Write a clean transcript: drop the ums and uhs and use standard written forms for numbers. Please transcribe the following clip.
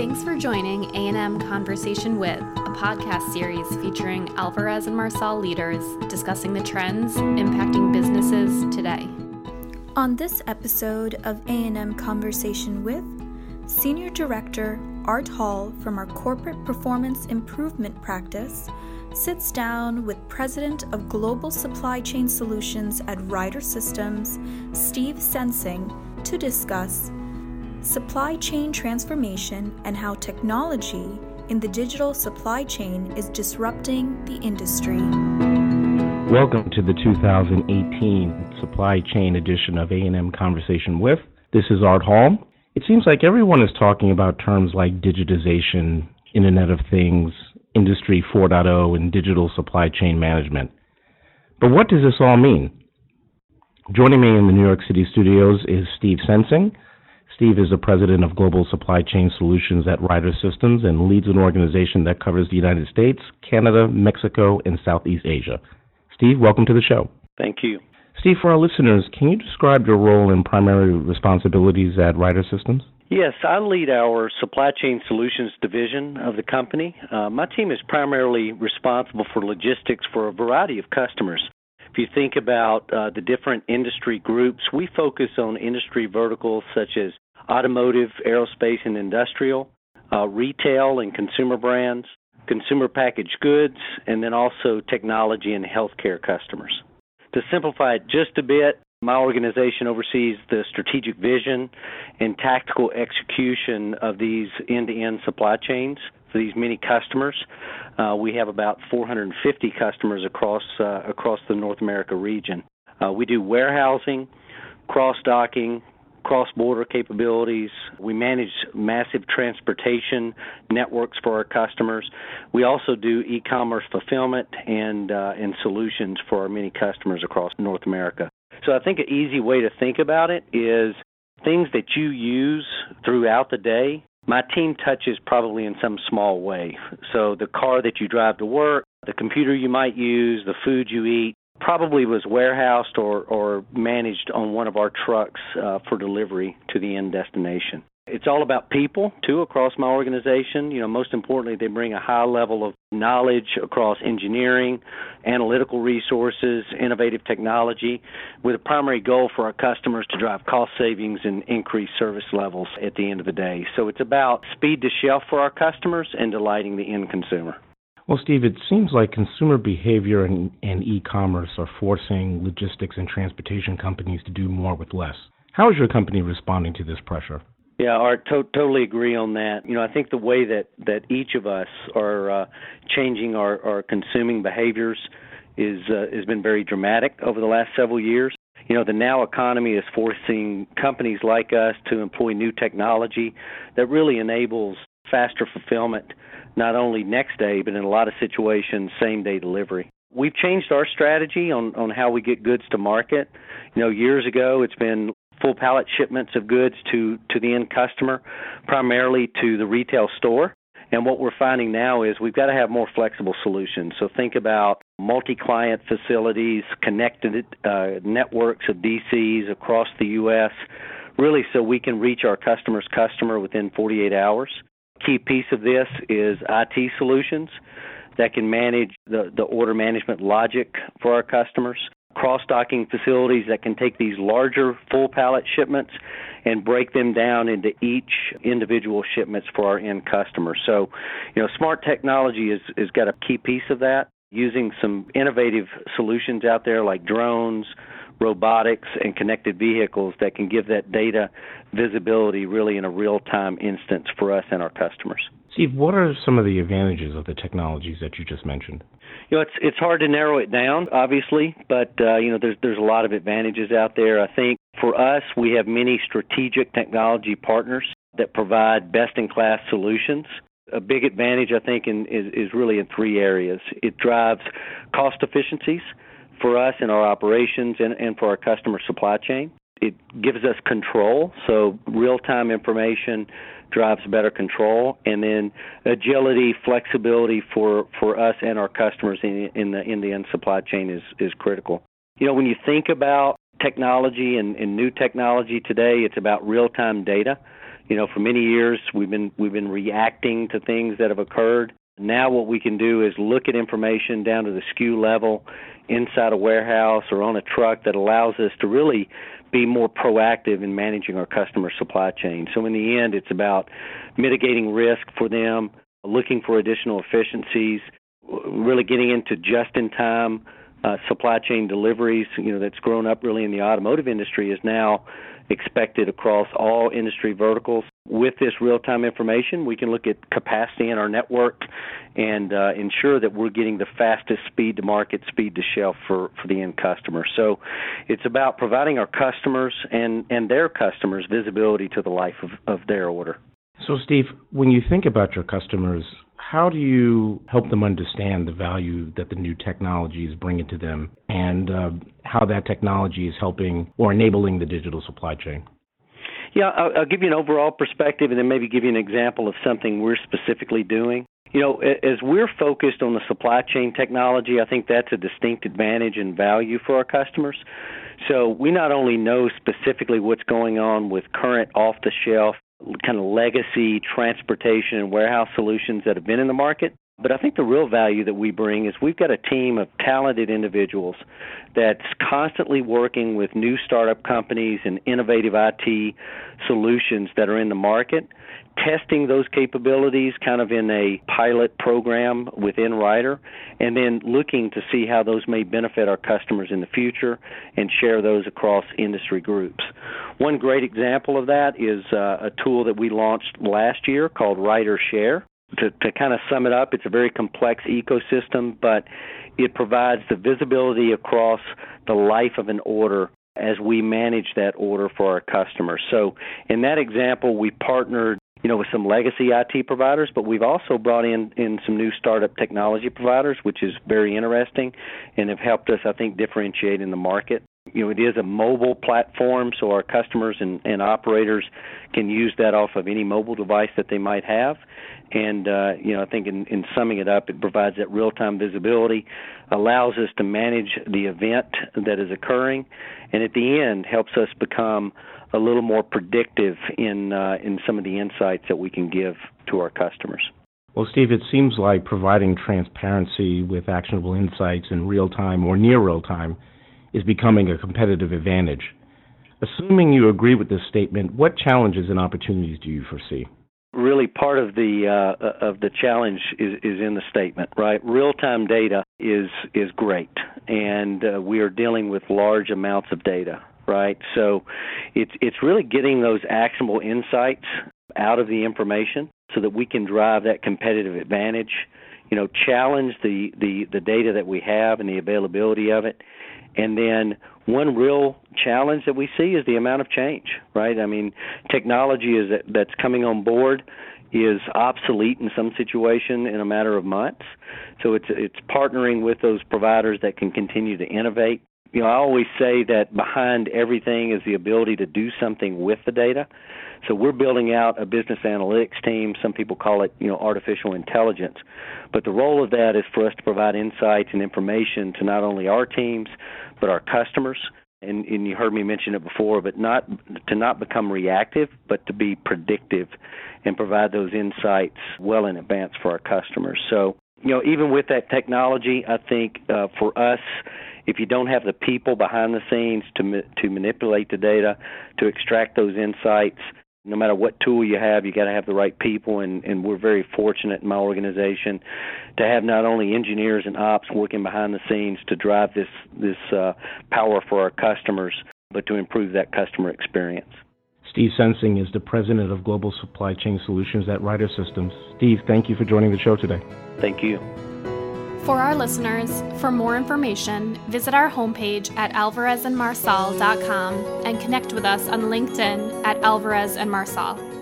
Thanks for joining A&M Conversation With, a podcast series featuring Alvarez and Marsal leaders discussing the trends impacting businesses today. On this episode of A&M Conversation With, Senior Director Art Hall from our Corporate Performance Improvement Practice sits down with President of Global Supply Chain Solutions at Ryder Systems, Steve Sensing, to discuss supply chain transformation and how technology in the digital supply chain is disrupting the industry. Welcome to the 2018 Supply Chain edition of A&M Conversation With. This is Art Hall. It seems like everyone is talking about terms like digitization, Internet of Things, Industry 4.0, and digital supply chain management. But what does this all mean? Joining me in the New York City studios is Steve Sensing. Steve is the president of Global Supply Chain Solutions at Ryder Systems and leads an organization that covers the United States, Canada, Mexico, and Southeast Asia. Steve, welcome to the show. Thank you. Steve, for our listeners, can you describe your role and primary responsibilities at Ryder Systems? Yes, I lead our Supply Chain Solutions division of the company. My team is primarily responsible for logistics for a variety of customers. If you think about the different industry groups, we focus on industry verticals such as automotive, aerospace, and industrial, retail and consumer brands, consumer packaged goods, and then also technology and healthcare customers. To simplify it just a bit, my organization oversees the strategic vision and tactical execution of these end-to-end supply chains for these many customers. We have about 450 customers across the North America region. We do warehousing, cross-docking, cross-border capabilities. We manage massive transportation networks for our customers. We also do e-commerce fulfillment and solutions for our many customers across North America. So I think an easy way to think about it is things that you use throughout the day, my team touches probably in some small way. So the car that you drive to work, the computer you might use, the food you eat, probably was warehoused or managed on one of our trucks for delivery to the end destination. It's all about people, too, across my organization. You know, most importantly, they bring a high level of knowledge across engineering, analytical resources, innovative technology, with a primary goal for our customers to drive cost savings and increase service levels at the end of the day. So it's about speed to shelf for our customers and delighting the end consumer. Well, Steve, it seems like consumer behavior and e-commerce are forcing logistics and transportation companies to do more with less. How is your company responding to this pressure? Yeah, Art, totally agree on that. You know, I think the way that each of us are changing our consuming behaviors has been very dramatic over the last several years. You know, the now economy is forcing companies like us to employ new technology that really enables faster fulfillment, not only next day, but in a lot of situations, same-day delivery. We've changed our strategy on how we get goods to market. You know, years ago, it's been full pallet shipments of goods to the end customer, primarily to the retail store. And what we're finding now is we've got to have more flexible solutions. So think about multi-client facilities, connected networks of DCs across the U.S., really so we can reach our customer's customer within 48 hours. Key piece of this is IT solutions that can manage the order management logic for our customers, cross-docking facilities that can take these larger full pallet shipments and break them down into each individual shipments for our end customers. So, you know, smart technology is got a key piece of that, using some innovative solutions out there like drones, robotics, and connected vehicles that can give that data visibility really in a real-time instance for us and our customers. Steve, what are some of the advantages of the technologies that you just mentioned? You know, it's hard to narrow it down, obviously, but you know, there's a lot of advantages out there. I think for us, we have many strategic technology partners that provide best-in-class solutions. A big advantage, I think, is really in three areas. It drives cost efficiencies for us in our operations and for our customer supply chain. It gives us control, so real-time information drives better control, and then agility, flexibility for us and our customers in the end supply chain is critical. You know, when you think about technology and new technology today, it's about real-time data. For many years we've been reacting to things that have occurred. Now what we can do is look at information down to the SKU level inside a warehouse or on a truck that allows us to really be more proactive in managing our customer supply chain. So in the end, it's about mitigating risk for them, looking for additional efficiencies, really getting into just-in-time supply chain deliveries. That's grown up really in the automotive industry is now expected across all industry verticals. With this real-time information, we can look at capacity in our network and ensure that we're getting the fastest speed to market, speed to shelf for the end customer. So it's about providing our customers and their customers visibility to the life of their order. So, Steve, when you think about your customers, how do you help them understand the value that the new technology is bringing to them and how that technology is helping or enabling the digital supply chain? Yeah, I'll give you an overall perspective and then maybe give you an example of something we're specifically doing. As we're focused on the supply chain technology, I think that's a distinct advantage and value for our customers. So we not only know specifically what's going on with current off-the-shelf kind of legacy transportation and warehouse solutions that have been in the market, but I think the real value that we bring is we've got a team of talented individuals that's constantly working with new startup companies and innovative IT solutions that are in the market, testing those capabilities kind of in a pilot program within Ryder, and then looking to see how those may benefit our customers in the future and share those across industry groups. One great example of that is a tool that we launched last year called Ryder Share. To kind of sum it up, it's a very complex ecosystem, but it provides the visibility across the life of an order as we manage that order for our customers. So in that example, we partnered with some legacy IT providers, but we've also brought in some new startup technology providers, which is very interesting and have helped us, I think, differentiate in the market. It is a mobile platform, so our customers and operators can use that off of any mobile device that they might have. And, I think in summing it up, it provides that real-time visibility, allows us to manage the event that is occurring, and at the end helps us become a little more predictive in some of the insights that we can give to our customers. Well, Steve, it seems like providing transparency with actionable insights in real time or near real time is becoming a competitive advantage. Assuming you agree with this statement, what challenges and opportunities do you foresee? Really, part of the challenge is in the statement, right? Real-time data is great, and we are dealing with large amounts of data, right? So it's really getting those actionable insights out of the information so that we can drive that competitive advantage, challenge the data that we have and the availability of it. And then one real challenge that we see is the amount of change, right? I mean, technology that's coming on board is obsolete in some situation in a matter of months. So it's partnering with those providers that can continue to innovate. I always say that behind everything is the ability to do something with the data. So we're building out a business analytics team. Some people call it, artificial intelligence. But the role of that is for us to provide insights and information to not only our teams, but our customers. And you heard me mention it before, but not become reactive, but to be predictive and provide those insights well in advance for our customers. So, even with that technology, I think for us, if you don't have the people behind the scenes to manipulate the data, to extract those insights, no matter what tool you have, you got to have the right people, and we're very fortunate in my organization to have not only engineers and ops working behind the scenes to drive this power for our customers, but to improve that customer experience. Steve Sensing is the President of Global Supply Chain Solutions at Ryder Systems. Steve, thank you for joining the show today. Thank you. For our listeners, for more information, visit our homepage at alvarezandmarsal.com and connect with us on LinkedIn at Alvarez and Marsal.